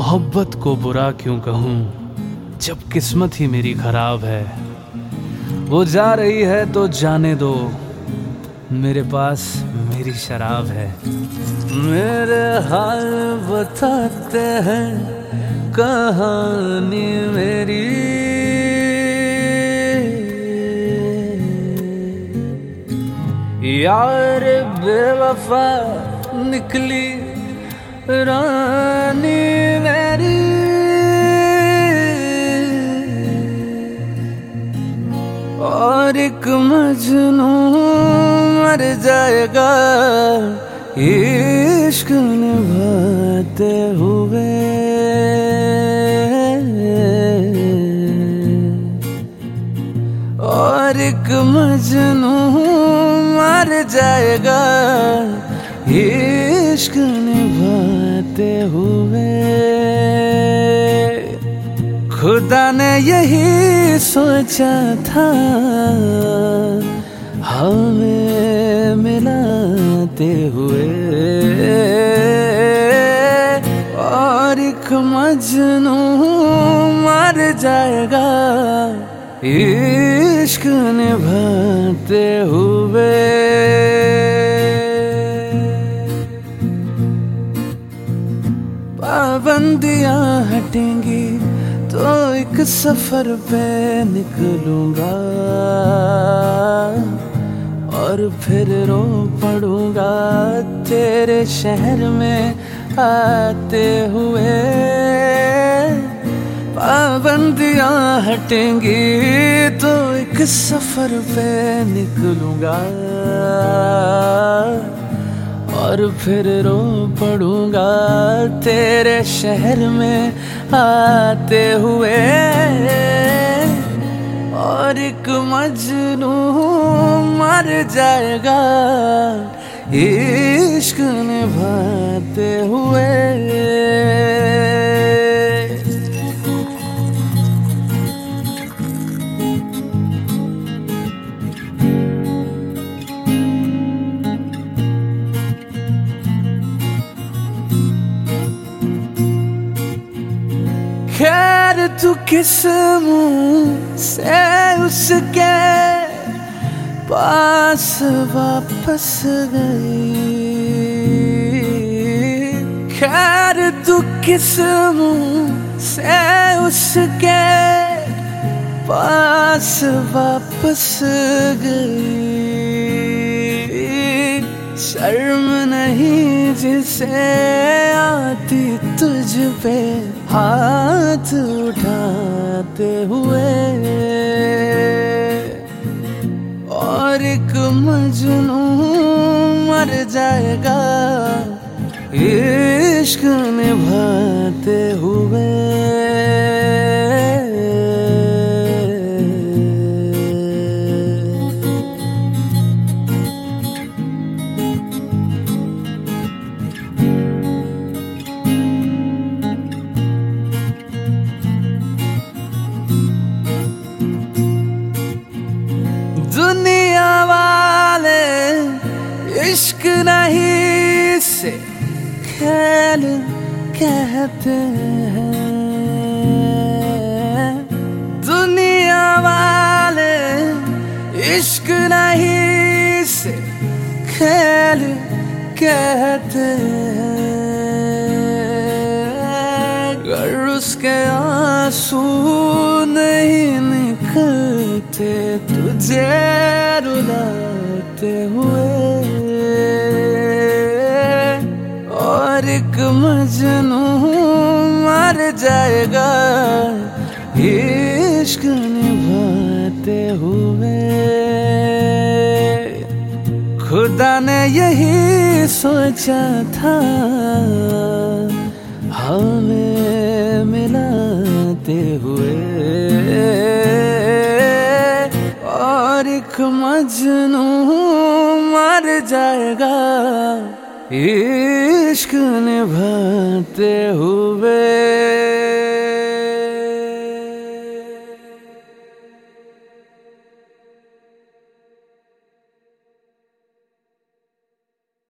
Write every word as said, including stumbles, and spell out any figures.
मोहब्बत को बुरा क्यों कहूँ जब किस्मत ही मेरी खराब है। वो जा रही है तो जाने दो, मेरे पास मेरी शराब है। मेरे हाल बताते हैं कहानी मेरी, यार बेवफा निकली रानी मेरी। और एक मजनू मर जाएगा इश्क निभाते हुए। और एक मजनू मर जाएगा इश्क निभाते हुए। खुदा ने यही सोचा था हमें मिलाते हुए। और एक मजनू मर जाएगा इश्क निभाते हुए। पाबंदियां हटेंगी तो एक सफर पे निकलूंगा, और फिर रो पड़ूंगा तेरे शहर में आते हुए। पाबंदियां हटेंगी तो एक सफर पे निकलूंगा, और फिर रो पड़ूंगा तेरे शहर में आते हुए। और एक मजनू मर जाएगा इश्क निभाते हुए। खैर तू किस मुंह से उसके पास वापस गई। खैर तू किस मुंह से उसके पास वापस गई। शर्म नहीं जिसे आती तुझ पे हाथ उठाते हुए। और एक मजनू मर जाएगा इश्क निभाते हुए। दुनिया वाले इश्क नहीं से खेल कहते हैं। दुनिया वाले इश्क नहीं से खेल कहते हैं। अगर उसके आंसू नहीं निकलते तुझे रुलाते हुए। और एक मजनू मर जाएगा इश्क निभाते हुए। खुदा ने यही सोचा था हमें मिलाते हुए। और एक मजनू मर जाएगा इश्क निभाते हुए।